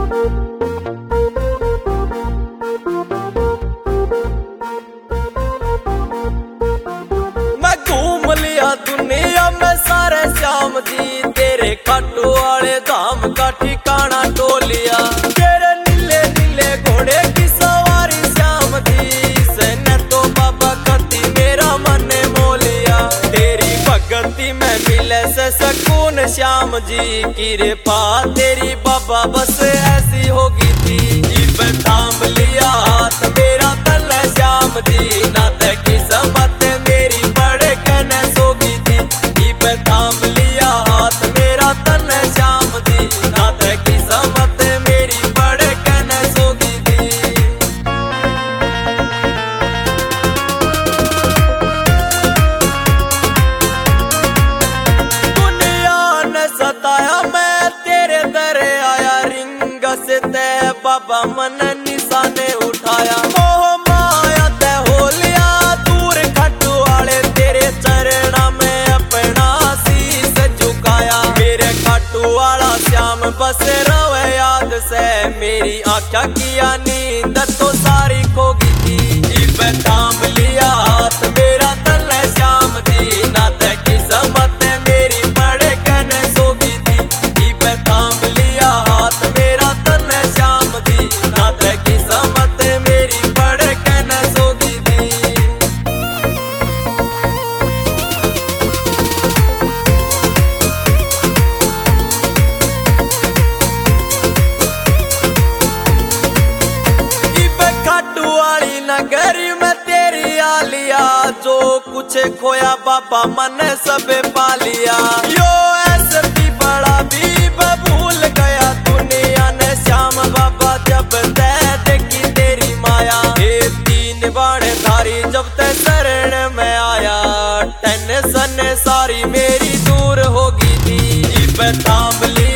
मैं घूम लिया दुनिया में सारे श्याम जी, तेरे खाटू वाले धाम का ठिकाना टोलिया। तेरे नीले नीले घोड़े की सवारी श्याम जी, इसने तो बाबा कति मेरा मन मोलिया। तेरी भगती में मिले से सकून श्याम जी, कृपा तेरी बाबा बस ऐसी होगी थी। थाम लिया हाथ मेरा तल श्याम जी, नाथ किस्मत मेरी बड़े कहने सोगी थी। थाम लिया हाथ मेरा तल श्याम जी, नाथ किस्मत मेरी बड़े कहने सोगी थी। दुनिया ने सताया मैं तेरे दर आया, रिंग से तय बाबा मन निशाने उठाया। मोह माया तय हो लिया दूर खट्टू वाले, तेरे चरणा में अपना शीश झुकाया। मेरे खट्टू वाला श्याम बस रवे याद से, मेरी आँखा किया नींद तो सारी खोगी थी। थाम लिया हाथ मेरा तल श्याम जी, नाथ किस्मत मेरी बड़े कहने सोगी थी। थाम लिया हाथ मेरा तल श्याम जी, नाथ किस्मत मेरी बड़े कहने सोगी थी। खाटू वाली नगरी में तेरी आलिया, जो कुछ खोया बाबा मन सब पा लिया। यो ऐसे भी बड़ा भी भूल गया दुनिया ने श्याम बाबा, जब तय देखी तेरी माया। ये तीन बाण धारी जब तय शरण में आया, टेंशन सारी मेरी दूर होगी थी। थाम